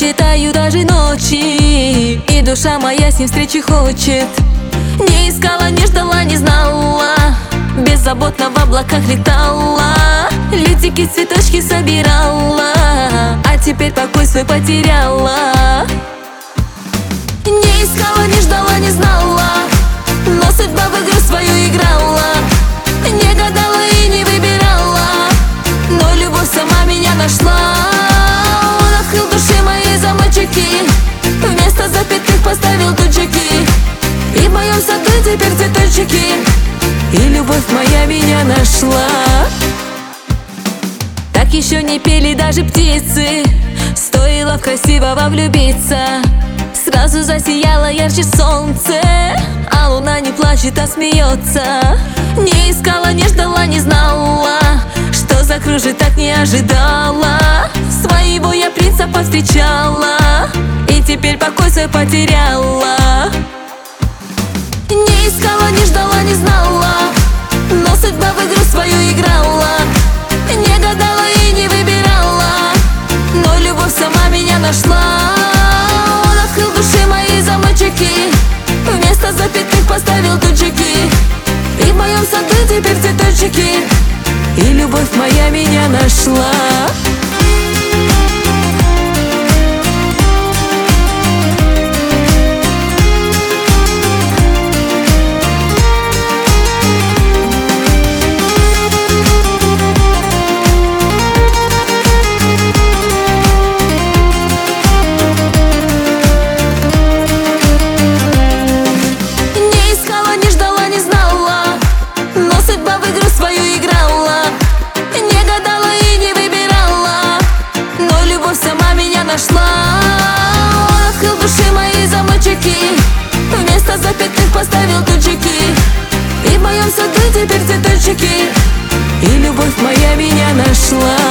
считаю даже ночи, и душа моя с ним встречи хочет. Не искала, не ждала, не знала, беззаботно в облаках летала, лютики, цветочки собирала, а теперь покой свой потеряла. Не искала, не ждала, не знала, но судьба в игру свою играла. Не гадала и не выбирала, но любовь сама меня нашла. Он открыл души мои замочки, вместо запятых поставил тучки, и в моем саду теперь цветочки, и любовь моя меня нашла. Так еще не пели даже птицы, стоило в красивого влюбиться. Сразу засияло ярче солнце, а луна не плачет, а смеется. Не искала, не ждала, не знала, что закружит, так не ожидала. Своего я принца повстречала, и теперь покой свой потеряла. Не искала, не ждала, не знала, но судьба в игру свою играла. Не гадала и не выбирала, но любовь сама меня нашла. Он открыл души мои замочки, вместо запятых поставил тучки, и в моем саду теперь цветочки, и любовь моя меня нашла. Он открыл души мои замочки, вместо запятых поставил тучки, и в моем саду теперь цветочки, и любовь моя меня нашла.